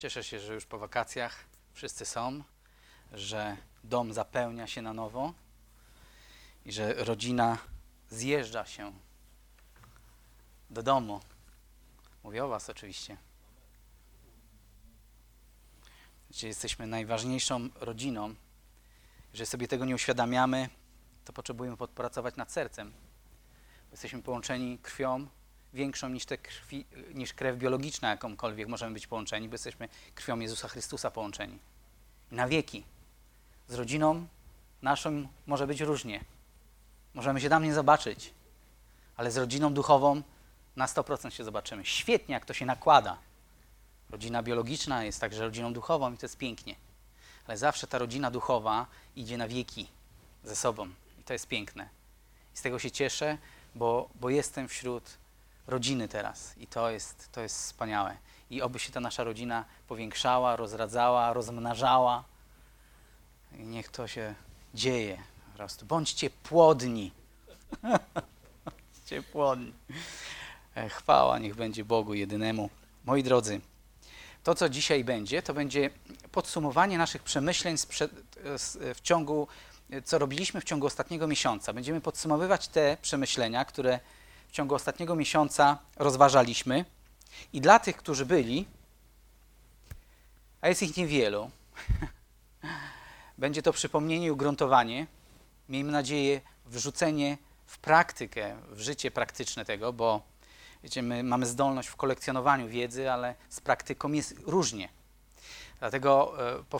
Cieszę się, że już po wakacjach wszyscy są, że dom zapełnia się na nowo i że rodzina zjeżdża się do domu. Mówię o was oczywiście. Że jesteśmy najważniejszą rodziną. Jeżeli sobie tego nie uświadamiamy, to potrzebujemy podpracować nad sercem. Jesteśmy połączeni krwią większą niż krew biologiczna, jakąkolwiek możemy być połączeni, bo jesteśmy krwią Jezusa Chrystusa połączeni. I na wieki. Z rodziną naszą może być różnie. Możemy się tam nie zobaczyć, ale z rodziną duchową na 100% się zobaczymy. Świetnie, jak to się nakłada. Rodzina biologiczna jest także rodziną duchową i to jest pięknie. Ale zawsze ta rodzina duchowa idzie na wieki ze sobą i to jest piękne. I z tego się cieszę, bo jestem wśród rodziny teraz i to jest wspaniałe. I oby się ta nasza rodzina powiększała, rozradzała, rozmnażała. I niech to się dzieje po prostu. Bądźcie płodni. Bądźcie płodni. Chwała niech będzie Bogu jedynemu. Moi drodzy, to co dzisiaj będzie, to będzie podsumowanie naszych przemyśleń co robiliśmy w ciągu ostatniego miesiąca. Będziemy podsumowywać te przemyślenia, które w ciągu ostatniego miesiąca rozważaliśmy. I dla tych, którzy byli, a jest ich niewielu, będzie to przypomnienie i ugruntowanie. Miejmy nadzieję, wrzucenie w praktykę, w życie praktyczne tego, bo wiecie, my mamy zdolność w kolekcjonowaniu wiedzy, ale z praktyką jest różnie. Dlatego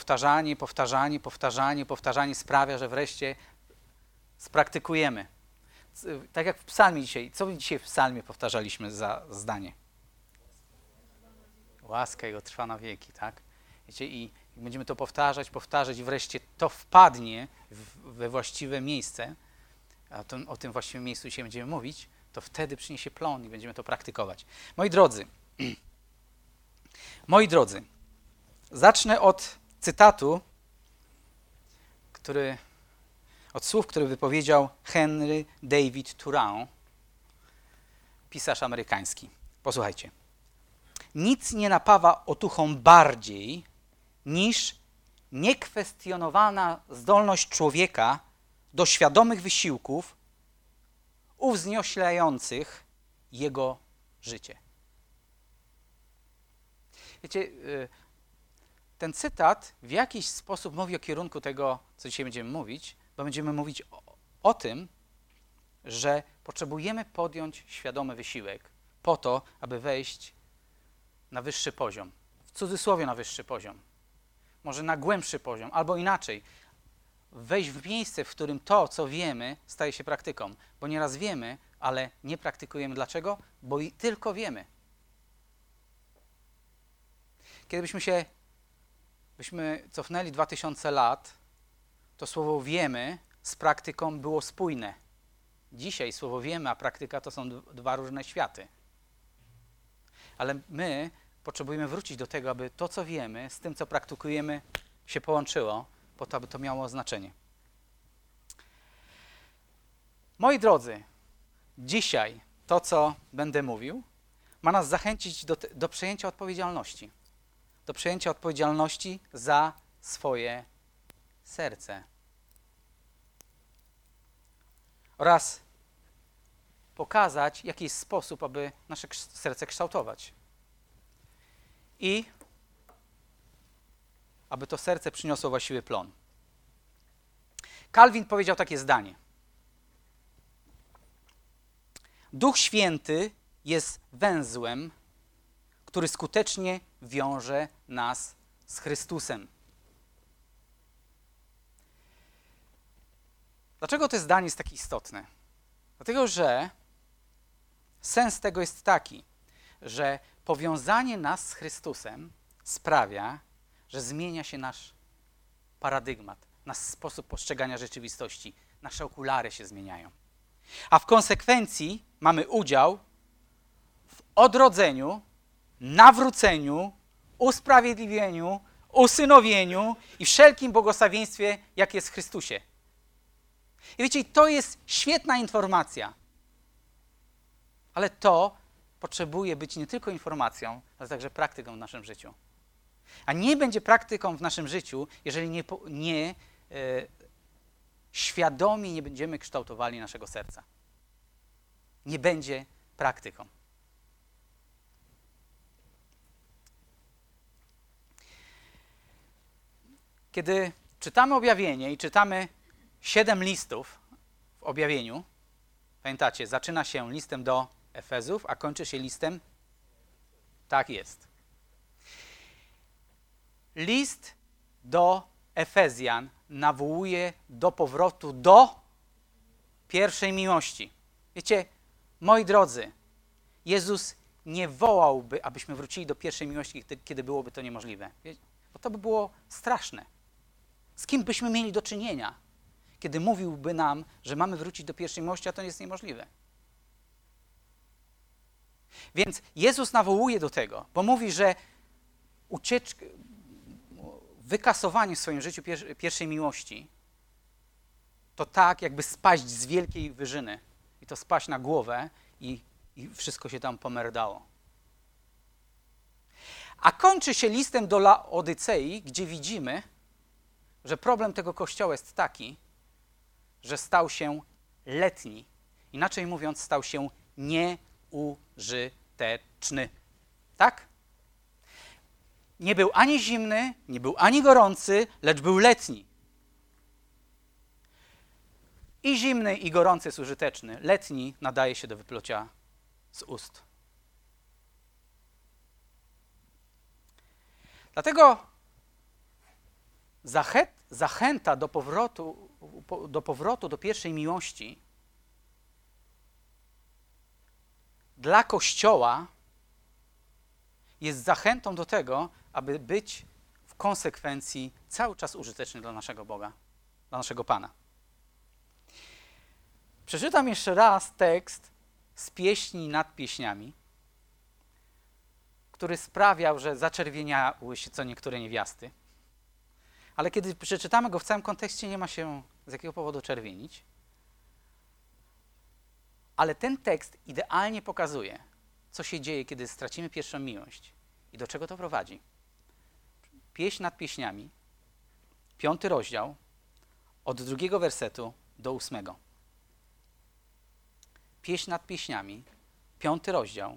powtarzanie sprawia, że wreszcie spraktykujemy. Tak jak w psalmie dzisiaj. Co dzisiaj w psalmie powtarzaliśmy za zdanie? Łaska Jego trwa na wieki, tak? Wiecie, i będziemy to powtarzać i wreszcie to wpadnie we właściwe miejsce, a o tym właściwym miejscu dzisiaj będziemy mówić, to wtedy przyniesie plon i będziemy to praktykować. Moi drodzy, zacznę od cytatu, od słów, które wypowiedział Henry David Thoreau, pisarz amerykański. Posłuchajcie. Nic nie napawa otuchą bardziej niż niekwestionowana zdolność człowieka do świadomych wysiłków uwznioślających jego życie. Wiecie, ten cytat w jakiś sposób mówi o kierunku tego, co dzisiaj będziemy mówić, bo będziemy mówić o tym, że potrzebujemy podjąć świadomy wysiłek po to, aby wejść na wyższy poziom. W cudzysłowie na wyższy poziom. Może na głębszy poziom, albo inaczej. Wejść w miejsce, w którym to, co wiemy, staje się praktyką. Bo nieraz wiemy, ale nie praktykujemy. Dlaczego? Bo tylko wiemy. Kiedybyśmy cofnęli 2000 lat, to słowo wiemy z praktyką było spójne. Dzisiaj słowo wiemy, a praktyka to są dwa różne światy. Ale my potrzebujemy wrócić do tego, aby to, co wiemy, z tym, co praktykujemy, się połączyło, po to, aby to miało znaczenie. Moi drodzy, dzisiaj to, co będę mówił, ma nas zachęcić do przejęcia odpowiedzialności. Do przejęcia odpowiedzialności za swoje serce. Oraz pokazać, jaki jest sposób, aby nasze serce kształtować. I aby to serce przyniosło właściwy plon. Calvin powiedział takie zdanie. Duch Święty jest węzłem, który skutecznie wiąże nas z Chrystusem. Dlaczego to zdanie jest takie istotne? Dlatego, że sens tego jest taki, że powiązanie nas z Chrystusem sprawia, że zmienia się nasz paradygmat, nasz sposób postrzegania rzeczywistości. Nasze okulary się zmieniają. A w konsekwencji mamy udział w odrodzeniu, nawróceniu, usprawiedliwieniu, usynowieniu i wszelkim błogosławieństwie, jakie jest w Chrystusie. I wiecie, to jest świetna informacja. Ale to potrzebuje być nie tylko informacją, ale także praktyką w naszym życiu. A nie będzie praktyką w naszym życiu, jeżeli świadomie nie będziemy kształtowali naszego serca. Nie będzie praktyką. Kiedy czytamy objawienie i czytamy 7 listów w objawieniu, pamiętacie, zaczyna się listem do Efezów, a kończy się listem? Tak jest. List do Efezjan nawołuje do powrotu do pierwszej miłości. Wiecie, moi drodzy, Jezus nie wołałby, abyśmy wrócili do pierwszej miłości, kiedy byłoby to niemożliwe. Bo to by było straszne. Z kim byśmy mieli do czynienia, kiedy mówiłby nam, że mamy wrócić do pierwszej miłości, a to jest niemożliwe. Więc Jezus nawołuje do tego, bo mówi, że wykasowanie w swoim życiu pierwszej miłości to tak, jakby spaść z wielkiej wyżyny i to spaść na głowę i wszystko się tam pomerdało. A kończy się listem do Laodycei, gdzie widzimy, że problem tego kościoła jest taki, że stał się letni. Inaczej mówiąc, stał się nieużyteczny. Tak? Nie był ani zimny, nie był ani gorący, lecz był letni. I zimny, i gorący jest użyteczny. Letni nadaje się do wyplucia z ust. Dlatego zachęta do powrotu do pierwszej miłości dla Kościoła jest zachętą do tego, aby być w konsekwencji cały czas użyteczny dla naszego Boga, dla naszego Pana. Przeczytam jeszcze raz tekst z Pieśni nad Pieśniami, który sprawiał, że zaczerwieniały się co niektóre niewiasty. Ale kiedy przeczytamy go w całym kontekście, nie ma się z jakiego powodu czerwienić. Ale ten tekst idealnie pokazuje, co się dzieje, kiedy stracimy pierwszą miłość i do czego to prowadzi. Pieśń nad Pieśniami, 5 rozdział, od 2 wersetu do 8. Pieśń nad Pieśniami, 5 rozdział,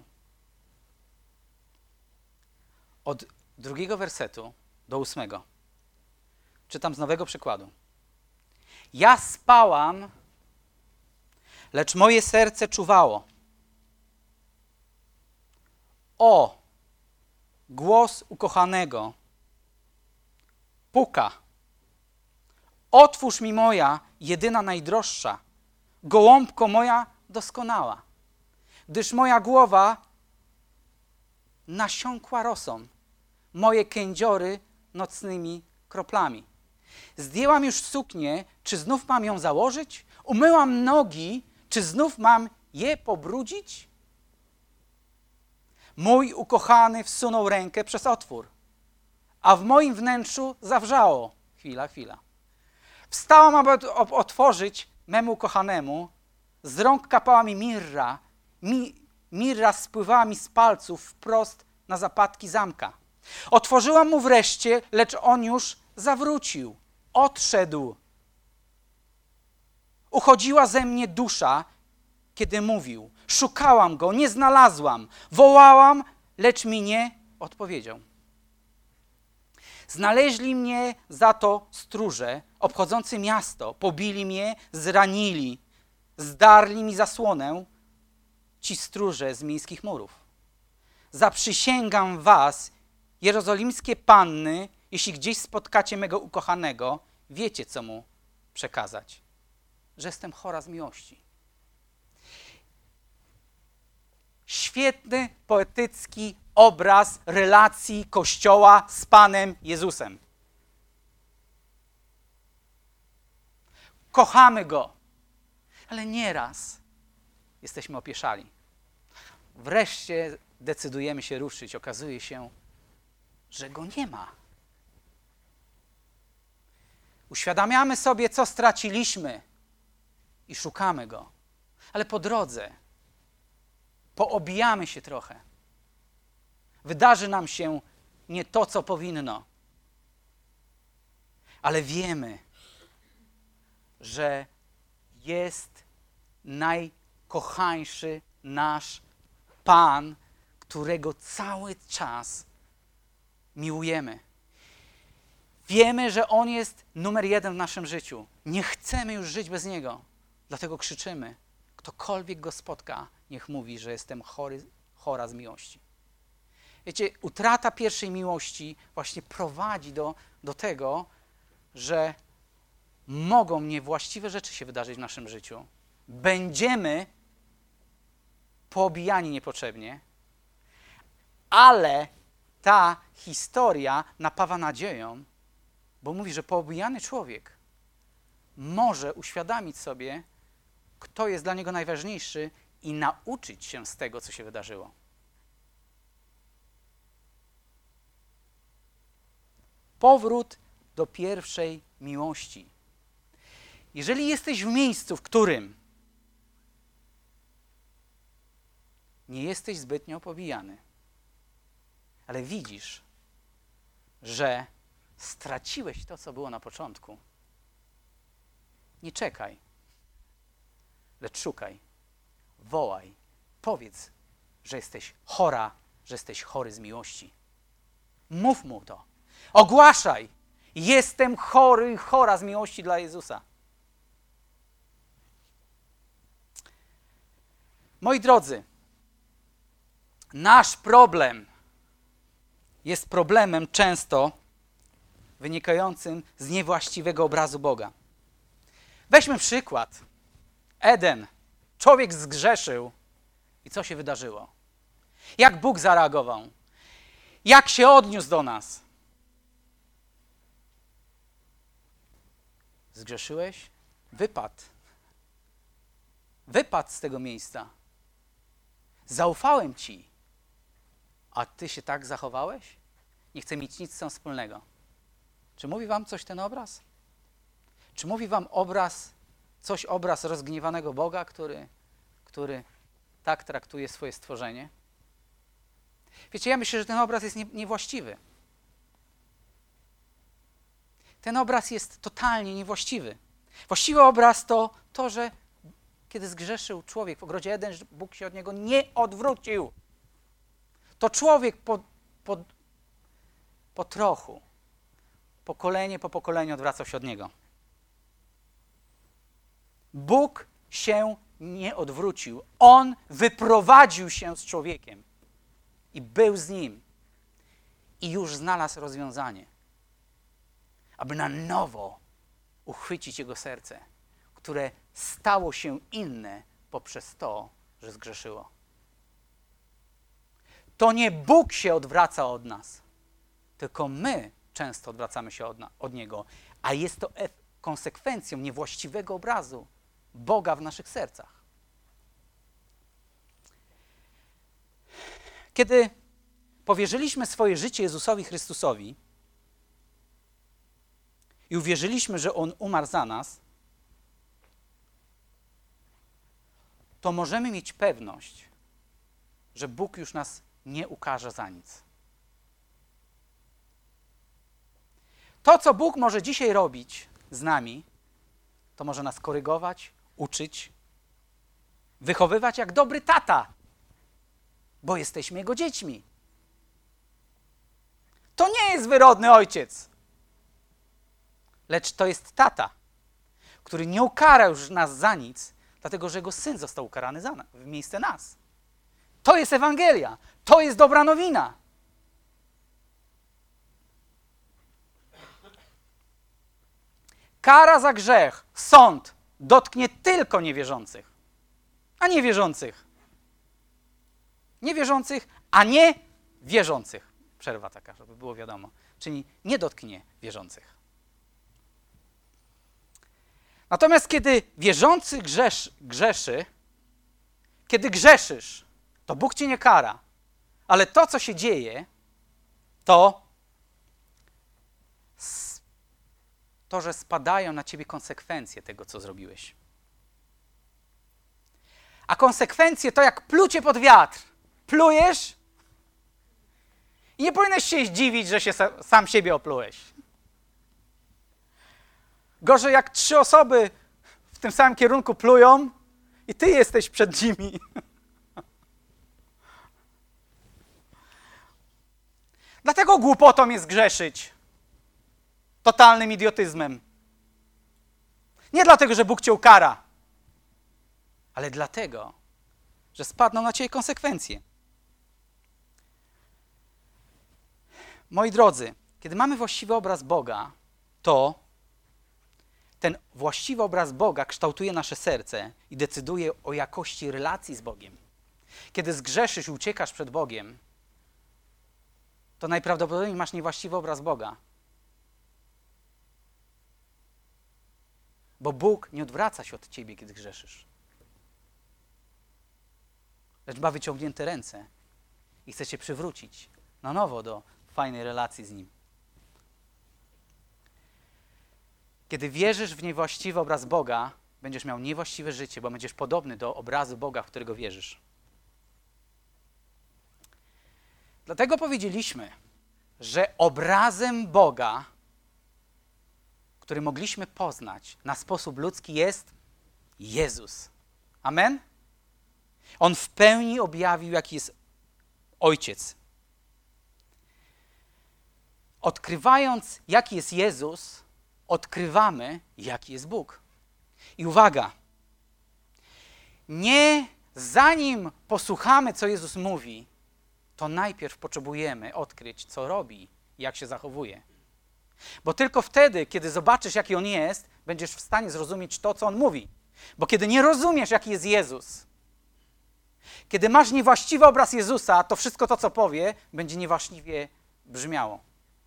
od 2 wersetu do 8. Czytam z nowego przykładu. Ja spałam, lecz moje serce czuwało. O, głos ukochanego puka. Otwórz mi moja, jedyna najdroższa, gołąbko moja doskonała, gdyż moja głowa nasiąkła rosą, moje kędziory nocnymi kroplami. Zdjęłam już suknię, czy znów mam ją założyć? Umyłam nogi, czy znów mam je pobrudzić? Mój ukochany wsunął rękę przez otwór, a w moim wnętrzu zawrzało. Chwila. Wstałam, aby otworzyć memu ukochanemu. Z rąk kapała mi mirra. Mirra spływała mi z palców wprost na zapadki zamka. Otworzyłam mu wreszcie, lecz on już zawrócił. Odszedł. Uchodziła ze mnie dusza, kiedy mówił. Szukałam go, nie znalazłam. Wołałam, lecz mi nie odpowiedział. Znaleźli mnie za to stróże obchodzący miasto. Pobili mnie, zranili. Zdarli mi zasłonę ci stróże z miejskich murów. Zaprzysięgam was, jerozolimskie panny, jeśli gdzieś spotkacie mego ukochanego, wiecie, co mu przekazać. Że jestem chora z miłości. Świetny, poetycki obraz relacji Kościoła z Panem Jezusem. Kochamy Go, ale nieraz jesteśmy opieszali. Wreszcie decydujemy się ruszyć. Okazuje się, że Go nie ma. Uświadamiamy sobie, co straciliśmy i szukamy Go. Ale po drodze poobijamy się trochę. Wydarzy nam się nie to, co powinno. Ale wiemy, że jest najkochańszy nasz Pan, którego cały czas miłujemy. Wiemy, że On jest numer 1 w naszym życiu. Nie chcemy już żyć bez Niego. Dlatego krzyczymy. Ktokolwiek Go spotka, niech mówi, że jestem chora z miłości. Wiecie, utrata pierwszej miłości właśnie prowadzi do tego, że mogą niewłaściwe rzeczy się wydarzyć w naszym życiu. Będziemy poobijani niepotrzebnie, ale ta historia napawa nadzieją, bo mówi, że poobijany człowiek może uświadomić sobie, kto jest dla niego najważniejszy i nauczyć się z tego, co się wydarzyło. Powrót do pierwszej miłości. Jeżeli jesteś w miejscu, w którym nie jesteś zbytnio pobijany, ale widzisz, że straciłeś to, co było na początku, nie czekaj, lecz szukaj, wołaj, powiedz, że jesteś chora, że jesteś chory z miłości. Mów mu to. Ogłaszaj, jestem chory i chora z miłości dla Jezusa. Moi drodzy, nasz problem jest problemem często wynikającym z niewłaściwego obrazu Boga. Weźmy przykład. Eden. Człowiek zgrzeszył. I co się wydarzyło? Jak Bóg zareagował? Jak się odniósł do nas? Zgrzeszyłeś? Wypadł. Wypadł z tego miejsca. Zaufałem Ci. A Ty się tak zachowałeś? Nie chcę mieć nic z tym wspólnego. Czy mówi wam coś ten obraz? Czy mówi wam obraz rozgniewanego Boga, który tak traktuje swoje stworzenie? Wiecie, ja myślę, że ten obraz jest niewłaściwy. Ten obraz jest totalnie niewłaściwy. Właściwy obraz to, że kiedy zgrzeszył człowiek w ogrodzie Eden, Bóg się od niego nie odwrócił. To człowiek po trochu, pokolenie po pokoleniu odwracał się od niego. Bóg się nie odwrócił. On wyprowadził się z człowiekiem i był z nim. I już znalazł rozwiązanie, aby na nowo uchwycić jego serce, które stało się inne poprzez to, że zgrzeszyło. To nie Bóg się odwraca od nas, tylko my często odwracamy się od Niego, a jest to konsekwencją niewłaściwego obrazu Boga w naszych sercach. Kiedy powierzyliśmy swoje życie Jezusowi Chrystusowi i uwierzyliśmy, że On umarł za nas, to możemy mieć pewność, że Bóg już nas nie ukarze za nic. To, co Bóg może dzisiaj robić z nami, to może nas korygować, uczyć, wychowywać jak dobry tata, bo jesteśmy Jego dziećmi. To nie jest wyrodny ojciec, lecz to jest tata, który nie ukara już nas za nic, dlatego że Jego Syn został ukarany w miejsce nas. To jest Ewangelia, to jest dobra nowina. Kara za grzech, sąd dotknie tylko niewierzących, a nie wierzących. Niewierzących, a nie wierzących. Przerwa taka, żeby było wiadomo. Czyli nie dotknie wierzących. Natomiast kiedy wierzący grzeszy, kiedy grzeszysz, to Bóg cię nie kara. Ale to, co się dzieje, to, że spadają na ciebie konsekwencje tego, co zrobiłeś. A konsekwencje to jak plucie pod wiatr. Plujesz I nie powinieneś się zdziwić, że się sam siebie oplułeś. Gorzej jak 3 osoby w tym samym kierunku plują i ty jesteś przed nimi. Dlatego głupotą jest grzeszyć. Totalnym idiotyzmem. Nie dlatego, że Bóg cię ukara, ale dlatego, że spadną na ciebie konsekwencje. Moi drodzy, kiedy mamy właściwy obraz Boga, to ten właściwy obraz Boga kształtuje nasze serce i decyduje o jakości relacji z Bogiem. Kiedy zgrzeszysz i uciekasz przed Bogiem, to najprawdopodobniej masz niewłaściwy obraz Boga. Bo Bóg nie odwraca się od ciebie, kiedy grzeszysz. Lecz ma wyciągnięte ręce i chce cię przywrócić na nowo do fajnej relacji z Nim. Kiedy wierzysz w niewłaściwy obraz Boga, będziesz miał niewłaściwe życie, bo będziesz podobny do obrazu Boga, w którego wierzysz. Dlatego powiedzieliśmy, że obrazem Boga, który mogliśmy poznać na sposób ludzki, jest Jezus. Amen? On w pełni objawił, jaki jest Ojciec. Odkrywając, jaki jest Jezus, odkrywamy, jaki jest Bóg. I uwaga, nie zanim posłuchamy, co Jezus mówi, to najpierw potrzebujemy odkryć, co robi i jak się zachowuje. Bo tylko wtedy, kiedy zobaczysz, jaki On jest, będziesz w stanie zrozumieć to, co On mówi. Bo kiedy nie rozumiesz, jaki jest Jezus, kiedy masz niewłaściwy obraz Jezusa, to wszystko to, co powie, będzie niewłaściwie brzmiało.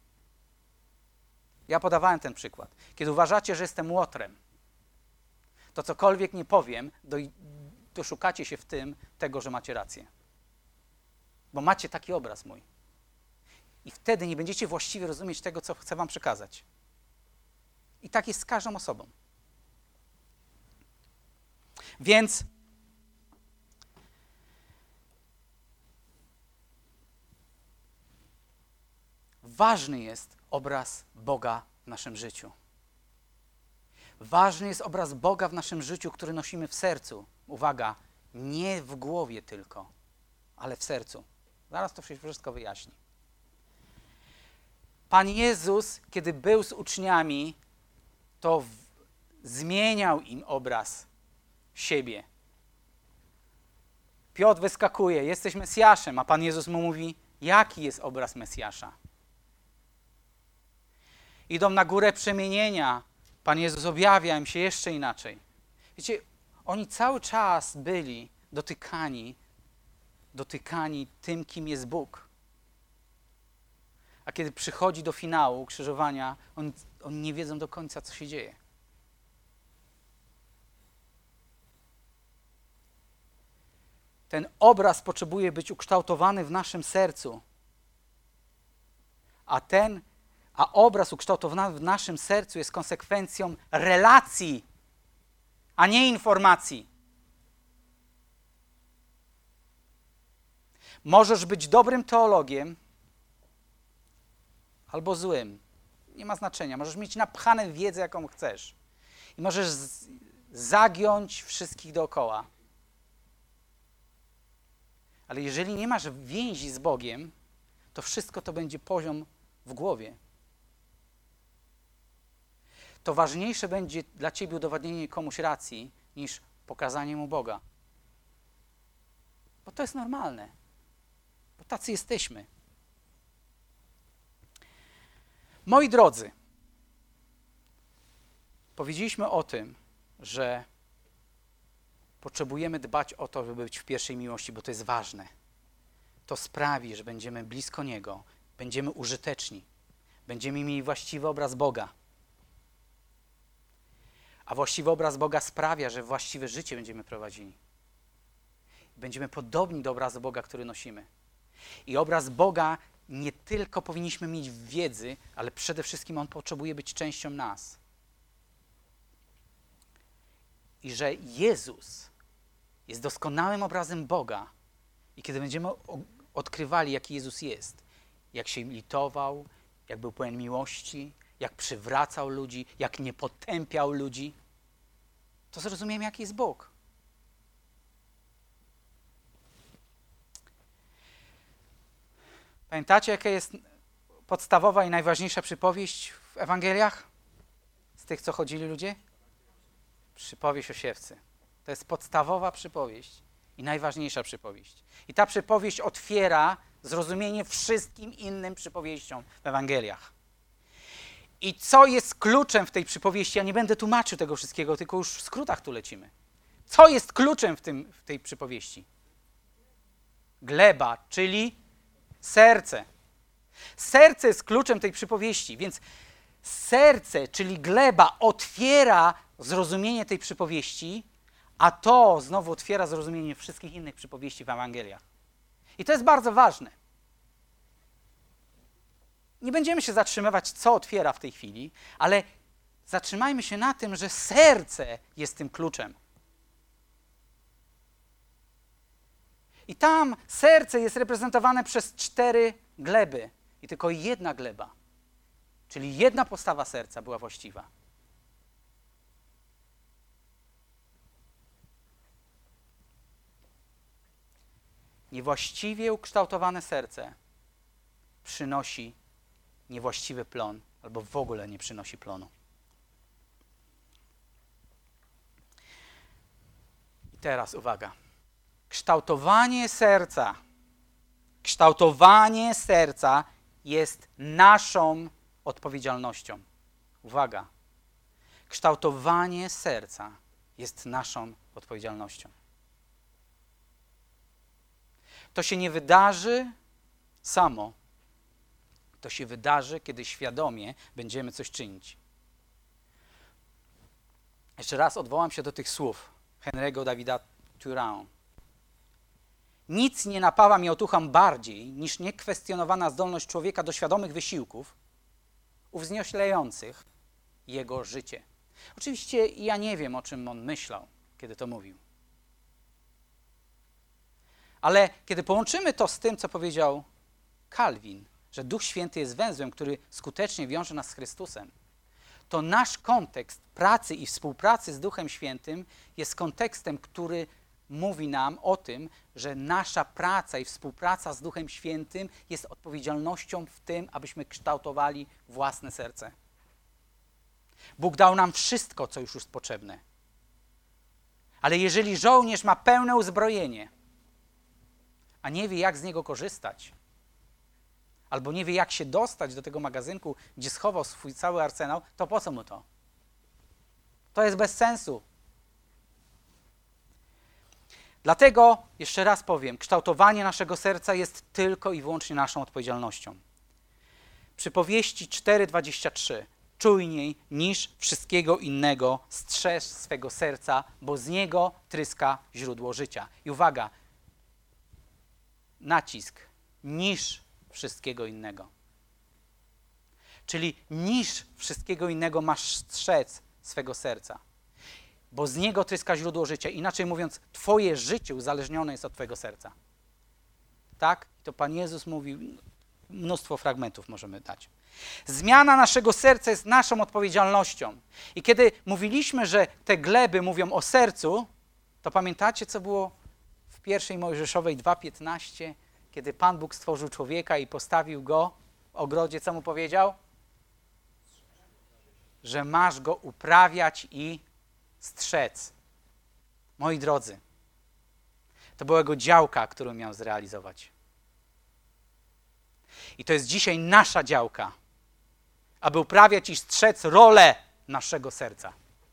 Ja podawałem ten przykład. Kiedy uważacie, że jestem łotrem, to cokolwiek nie powiem, doszukacie się w tym tego, że macie rację. Bo macie taki obraz mój. I wtedy nie będziecie właściwie rozumieć tego, co chcę wam przekazać. I tak jest z każdą osobą. Więc ważny jest obraz Boga w naszym życiu. Ważny jest obraz Boga w naszym życiu, który nosimy w sercu. Uwaga, nie w głowie tylko, ale w sercu. Zaraz to się wszystko wyjaśni. Pan Jezus, kiedy był z uczniami, to zmieniał im obraz siebie. Piotr wyskakuje, jesteś Mesjaszem, a Pan Jezus mu mówi, jaki jest obraz Mesjasza. Idą na górę przemienienia, Pan Jezus objawia im się jeszcze inaczej. Wiecie, oni cały czas byli dotykani tym, kim jest Bóg. A kiedy przychodzi do finału krzyżowania, oni nie wiedzą do końca, co się dzieje. Ten obraz potrzebuje być ukształtowany w naszym sercu. A obraz ukształtowany w naszym sercu jest konsekwencją relacji, a nie informacji. Możesz być dobrym teologiem albo złym. Nie ma znaczenia. Możesz mieć napchane wiedzę, jaką chcesz. I możesz zagiąć wszystkich dookoła. Ale jeżeli nie masz więzi z Bogiem, to wszystko to będzie poziom w głowie. To ważniejsze będzie dla ciebie udowodnienie komuś racji, niż pokazanie mu Boga. Bo to jest normalne. Bo tacy jesteśmy. Moi drodzy, powiedzieliśmy o tym, że potrzebujemy dbać o to, żeby być w pierwszej miłości, bo to jest ważne. To sprawi, że będziemy blisko Niego, będziemy użyteczni, będziemy mieli właściwy obraz Boga. A właściwy obraz Boga sprawia, że właściwe życie będziemy prowadzili. Będziemy podobni do obrazu Boga, który nosimy. I obraz Boga nie tylko powinniśmy mieć w wiedzy, ale przede wszystkim On potrzebuje być częścią nas. I że Jezus jest doskonałym obrazem Boga. I kiedy będziemy odkrywali, jaki Jezus jest, jak się litował, jak był pełen miłości, jak przywracał ludzi, jak nie potępiał ludzi, to zrozumiemy, jaki jest Bóg. Pamiętacie, jaka jest podstawowa i najważniejsza przypowieść w Ewangeliach? Z tych, co chodzili ludzie? Przypowieść o siewcy. To jest podstawowa przypowieść i najważniejsza przypowieść. I ta przypowieść otwiera zrozumienie wszystkim innym przypowieściom w Ewangeliach. I co jest kluczem w tej przypowieści? Ja nie będę tłumaczył tego wszystkiego, tylko już w skrótach tu lecimy. Co jest kluczem w tej przypowieści? Gleba, czyli serce. Serce jest kluczem tej przypowieści, więc serce, czyli gleba, otwiera zrozumienie tej przypowieści, a to znowu otwiera zrozumienie wszystkich innych przypowieści w Ewangeliach. I to jest bardzo ważne. Nie będziemy się zatrzymywać, co otwiera w tej chwili, ale zatrzymajmy się na tym, że serce jest tym kluczem. I tam serce jest reprezentowane przez 4 gleby i tylko jedna gleba, czyli jedna postawa serca była właściwa. Niewłaściwie ukształtowane serce przynosi niewłaściwy plon albo w ogóle nie przynosi plonu. I teraz uwaga. Kształtowanie serca jest naszą odpowiedzialnością. Uwaga. Kształtowanie serca jest naszą odpowiedzialnością. To się nie wydarzy samo. To się wydarzy, kiedy świadomie będziemy coś czynić. Jeszcze raz odwołam się do tych słów Henry'ego Davida Thoreau. Nic nie napawa mnie otuchą bardziej niż niekwestionowana zdolność człowieka do świadomych wysiłków uwznioślających jego życie. Oczywiście ja nie wiem, o czym on myślał, kiedy to mówił. Ale kiedy połączymy to z tym, co powiedział Calvin, że Duch Święty jest węzłem, który skutecznie wiąże nas z Chrystusem, to nasz kontekst pracy i współpracy z Duchem Świętym jest kontekstem, który mówi nam o tym, że nasza praca i współpraca z Duchem Świętym jest odpowiedzialnością w tym, abyśmy kształtowali własne serce. Bóg dał nam wszystko, co już jest potrzebne. Ale jeżeli żołnierz ma pełne uzbrojenie, a nie wie, jak z niego korzystać, albo nie wie, jak się dostać do tego magazynku, gdzie schował swój cały arsenał, to po co mu to? To jest bez sensu. Dlatego, jeszcze raz powiem, kształtowanie naszego serca jest tylko i wyłącznie naszą odpowiedzialnością. Przypowieści 4:23. Czujniej niż wszystkiego innego strzeż swego serca, bo z niego tryska źródło życia. I uwaga, nacisk, niż wszystkiego innego. Czyli niż wszystkiego innego masz strzec swego serca, bo z niego tryska źródło życia. Inaczej mówiąc, twoje życie uzależnione jest od twojego serca. Tak? To Pan Jezus mówił, mnóstwo fragmentów możemy dać. Zmiana naszego serca jest naszą odpowiedzialnością. I kiedy mówiliśmy, że te gleby mówią o sercu, to pamiętacie, co było w 1 Mojżeszowej 2:15, kiedy Pan Bóg stworzył człowieka i postawił go w ogrodzie, co mu powiedział? Że masz go uprawiać i strzec. Moi drodzy, to była jego działka, którą miał zrealizować. I to jest dzisiaj nasza działka, aby uprawiać i strzec rolę naszego serca.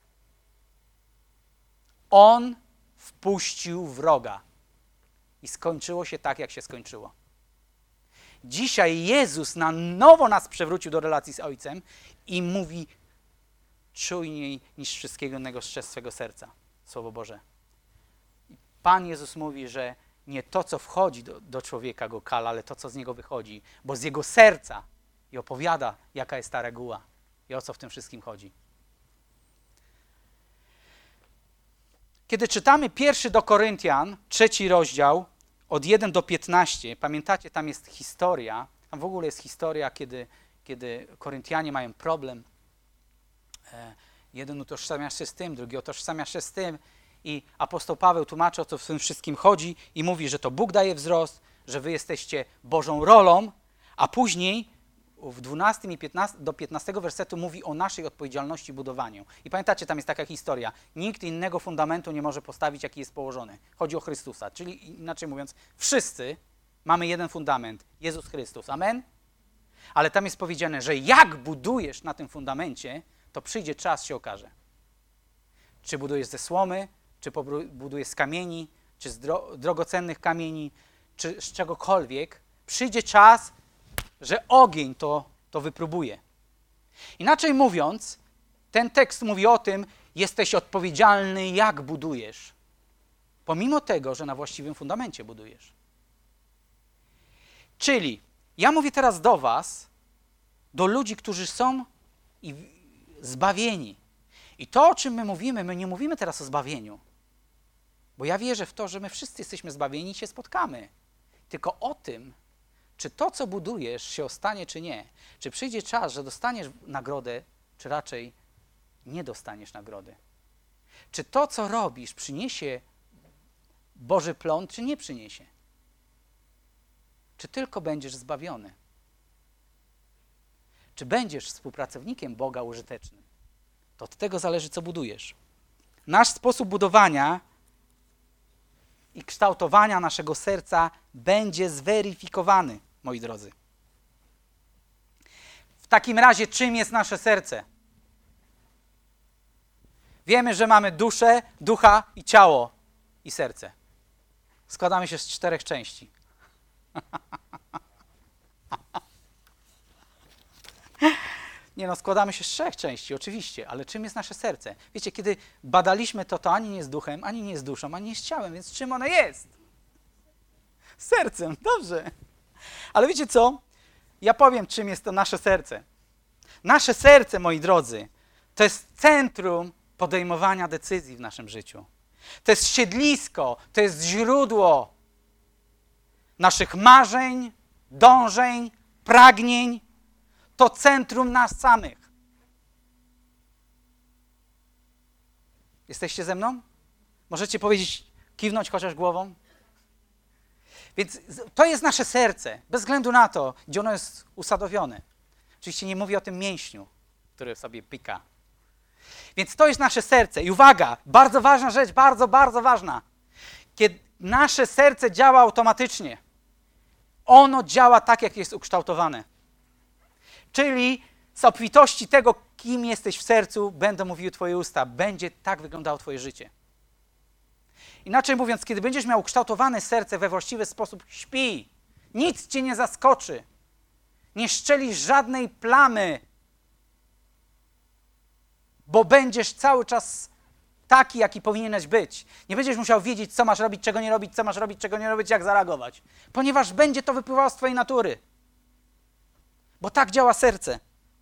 On wpuścił wroga i skończyło się tak, jak się skończyło. Dzisiaj Jezus na nowo nas przewrócił do relacji z Ojcem i mówi czujniej niż wszystkiego innego strzec swego serca. Słowo Boże. Pan Jezus mówi, że nie to, co wchodzi do człowieka go kala, ale to, co z niego wychodzi, bo z jego serca i opowiada, jaka jest ta reguła i o co w tym wszystkim chodzi. Kiedy czytamy 1 do Koryntian, 3 rozdział, od 1 do 15, pamiętacie, tam jest historia, Tam w ogóle jest historia, kiedy Koryntianie mają problem. Jeden utożsamia się z tym, drugi utożsamia się z tym i apostoł Paweł tłumaczy, o co w tym wszystkim chodzi i mówi, że to Bóg daje wzrost, że wy jesteście Bożą rolą, a później w 12 i 15, do 15 wersetu mówi o naszej odpowiedzialności budowaniu. I pamiętacie, tam jest taka historia. Nikt innego fundamentu nie może postawić, jaki jest położony. Chodzi o Chrystusa. Czyli inaczej mówiąc, wszyscy mamy jeden fundament. Jezus Chrystus. Amen? Ale tam jest powiedziane, że jak budujesz na tym fundamencie, to przyjdzie czas, się okaże. Czy budujesz ze słomy, czy budujesz z kamieni, czy z drogocennych kamieni, czy z czegokolwiek. Przyjdzie czas, że ogień to wypróbuje. Inaczej mówiąc, ten tekst mówi o tym, jesteś odpowiedzialny, jak budujesz. Pomimo tego, że na właściwym fundamencie budujesz. Czyli ja mówię teraz do was, do ludzi, którzy są zbawieni. I to, o czym my nie mówimy teraz o zbawieniu. Bo ja wierzę w to, że my wszyscy jesteśmy zbawieni i się spotkamy. Tylko o tym, czy to, co budujesz, się ostanie, czy nie. Czy przyjdzie czas, że dostaniesz nagrodę, czy raczej nie dostaniesz nagrody. Czy to, co robisz, przyniesie Boży plon, czy nie przyniesie. Czy tylko będziesz zbawiony. Czy będziesz współpracownikiem Boga użytecznym. To od tego zależy, co budujesz. Nasz sposób budowania i kształtowania naszego serca będzie zweryfikowany, moi drodzy. W takim razie, czym jest nasze serce? Wiemy, że mamy duszę, ducha i ciało i serce. Składamy się z 4 części. Nie no, składamy się z 3 części, oczywiście, ale czym jest nasze serce? Wiecie, kiedy badaliśmy to ani nie jest duchem, ani nie jest duszą, ani nie jest ciałem, więc czym ono jest? Sercem, dobrze. Ale wiecie co? Ja powiem, czym jest to nasze serce. Nasze serce, moi drodzy, to jest centrum podejmowania decyzji w naszym życiu. To jest siedlisko, to jest źródło naszych marzeń, dążeń, pragnień. To centrum nas samych. Jesteście ze mną? Możecie powiedzieć, kiwnąć chociaż głową? Więc to jest nasze serce, bez względu na to, gdzie ono jest usadowione. Oczywiście nie mówię o tym mięśniu, który sobie pika. Więc to jest nasze serce. I uwaga, bardzo ważna rzecz, bardzo, bardzo ważna. Kiedy nasze serce działa automatycznie, ono działa tak, jak jest ukształtowane. Czyli z obfitości tego, kim jesteś w sercu, będą mówiły twoje usta. Będzie tak wyglądało twoje życie. Inaczej mówiąc, kiedy będziesz miał ukształtowane serce we właściwy sposób, śpi. Nic cię nie zaskoczy. Nie szczelisz żadnej plamy. Bo będziesz cały czas taki, jaki powinieneś być. Nie będziesz musiał wiedzieć, co masz robić, czego nie robić, co masz robić, czego nie robić, jak zareagować. Ponieważ będzie to wypływało z twojej natury. Bo tak działa serce.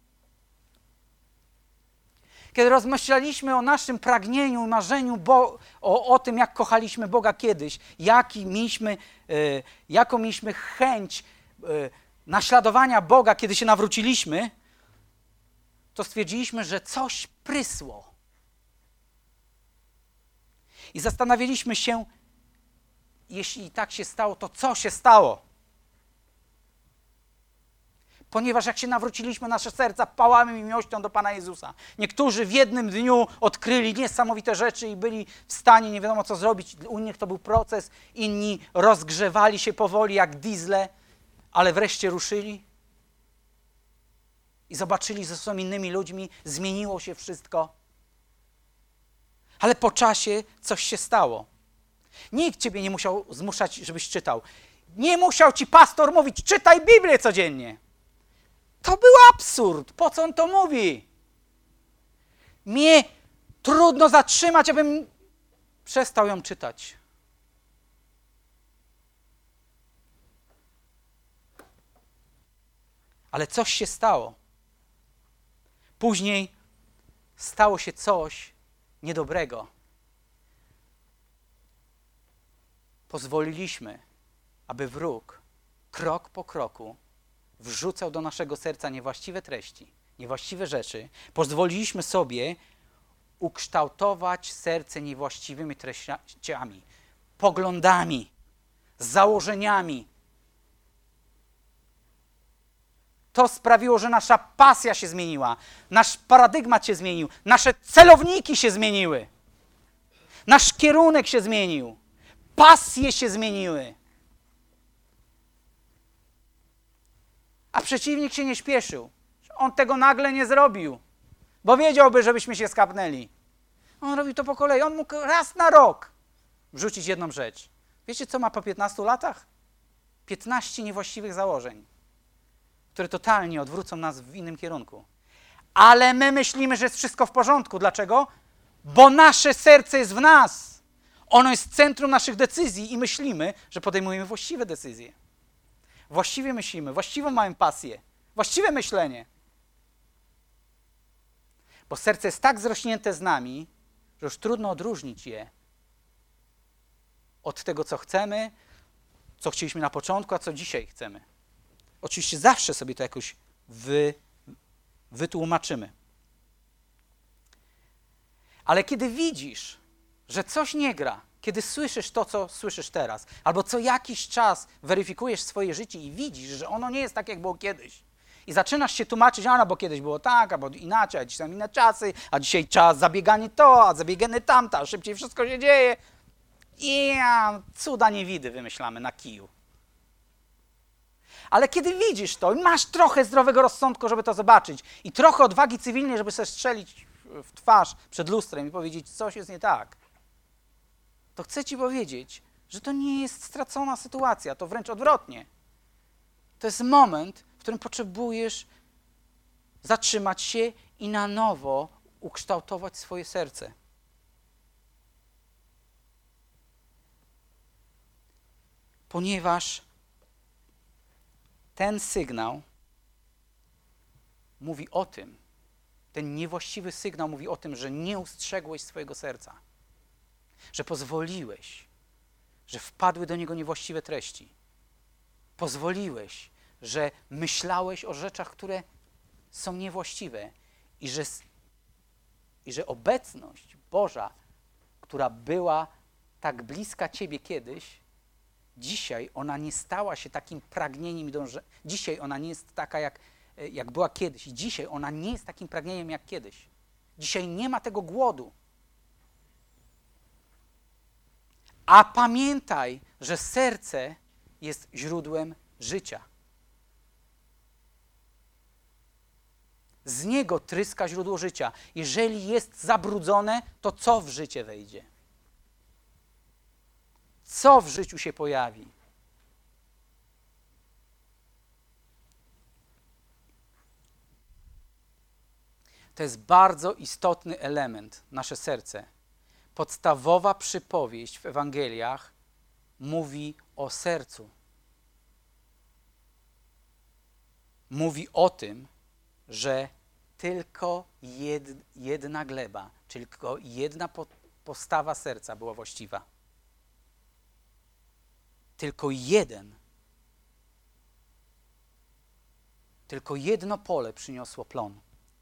Kiedy rozmyślaliśmy o naszym pragnieniu i marzeniu, o tym, jak kochaliśmy Boga kiedyś, jaką mieliśmy chęć naśladowania Boga, kiedy się nawróciliśmy, to stwierdziliśmy, że coś prysło. I zastanawialiśmy się, jeśli tak się stało, to co się stało? Ponieważ jak się nawróciliśmy, nasze serca pałały miłością do Pana Jezusa. Niektórzy w jednym dniu odkryli niesamowite rzeczy i byli w stanie nie wiadomo co zrobić. U nich to był proces, inni rozgrzewali się powoli jak diesle, ale wreszcie ruszyli i zobaczyli, że są innymi ludźmi, zmieniło się wszystko. Ale po czasie coś się stało. Nikt ciebie nie musiał zmuszać, żebyś czytał. Nie musiał ci pastor mówić, czytaj Biblię codziennie. To był absurd. Po co on to mówi? Mnie trudno zatrzymać, abym przestał ją czytać. Ale coś się stało. Później stało się coś niedobrego. Pozwoliliśmy, aby wróg krok po kroku wrzucał do naszego serca niewłaściwe treści, niewłaściwe rzeczy, pozwoliliśmy sobie ukształtować serce niewłaściwymi treściami, poglądami, założeniami. To sprawiło, że nasza pasja się zmieniła, nasz paradygmat się zmienił, nasze celowniki się zmieniły, nasz kierunek się zmienił, pasje się zmieniły. A przeciwnik się nie śpieszył. On tego nagle nie zrobił, bo wiedziałby, żebyśmy się skapnęli. On robił to po kolei. On mógł raz na rok wrzucić jedną rzecz. Wiecie, co ma po 15 latach? 15 niewłaściwych założeń, które totalnie odwrócą nas w innym kierunku. Ale my myślimy, że jest wszystko w porządku. Dlaczego? Bo nasze serce jest w nas. Ono jest centrum naszych decyzji i myślimy, że podejmujemy właściwe decyzje. Właściwie myślimy, właściwą mamy pasję, właściwe myślenie. Bo serce jest tak zrośnięte z nami, że już trudno odróżnić je od tego, co chcemy, co chcieliśmy na początku, a co dzisiaj chcemy. Oczywiście zawsze sobie to jakoś wytłumaczymy. Ale kiedy widzisz, że coś nie gra, kiedy słyszysz to, co słyszysz teraz, albo co jakiś czas weryfikujesz swoje życie i widzisz, że ono nie jest tak, jak było kiedyś, i zaczynasz się tłumaczyć, no bo kiedyś było tak, albo inaczej, a dzisiaj są inne czasy, a dzisiaj czas zabieganie to, a zabieganie tamta, a szybciej wszystko się dzieje. I cuda niewidy wymyślamy na kiju. Ale kiedy widzisz to i masz trochę zdrowego rozsądku, żeby to zobaczyć i trochę odwagi cywilnej, żeby sobie strzelić w twarz przed lustrem i powiedzieć, coś jest nie tak, to chcę ci powiedzieć, że to nie jest stracona sytuacja, to wręcz odwrotnie. To jest moment, w którym potrzebujesz zatrzymać się i na nowo ukształtować swoje serce. Ponieważ ten sygnał mówi o tym, ten niewłaściwy sygnał mówi o tym, że nie ustrzegłeś swojego serca, że pozwoliłeś, że wpadły do niego niewłaściwe treści. Pozwoliłeś, że myślałeś o rzeczach, które są niewłaściwe i że obecność Boża, która była tak bliska ciebie kiedyś, dzisiaj ona nie stała się takim pragnieniem i dążeniem. Dzisiaj ona nie jest taka, jak była kiedyś. I dzisiaj ona nie jest takim pragnieniem, jak kiedyś. Dzisiaj nie ma tego głodu. A pamiętaj, że serce jest źródłem życia. Z niego tryska źródło życia. Jeżeli jest zabrudzone, to co w życie wejdzie? Co w życiu się pojawi? To jest bardzo istotny element, nasze serce. Podstawowa przypowieść w Ewangeliach mówi o sercu. Mówi o tym, że tylko jedna gleba, czyli tylko jedna postawa serca była właściwa. Tylko jedno pole przyniosło plon.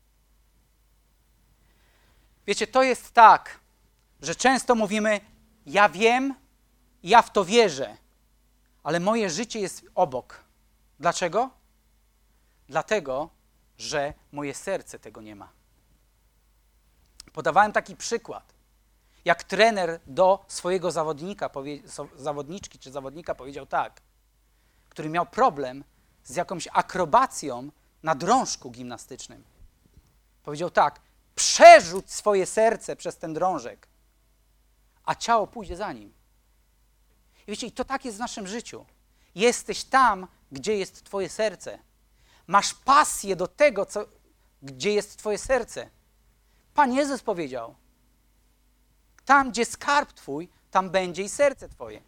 Wiecie, to jest tak, że często mówimy, ja wiem, ja w to wierzę, ale moje życie jest obok. Dlaczego? Dlatego, że moje serce tego nie ma. Podawałem taki przykład. Jak trener do swojego zawodniczki czy zawodnika powiedział tak, który miał problem z jakąś akrobacją na drążku gimnastycznym. Powiedział tak, przerzuć swoje serce przez ten drążek, a ciało pójdzie za nim. I wiecie, i to tak jest w naszym życiu. Jesteś tam, gdzie jest twoje serce. Masz pasję do tego, gdzie jest twoje serce. Pan Jezus powiedział, tam, gdzie skarb twój, tam będzie i serce twoje.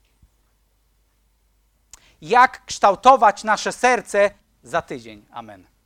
Jak kształtować nasze serce za tydzień? Amen.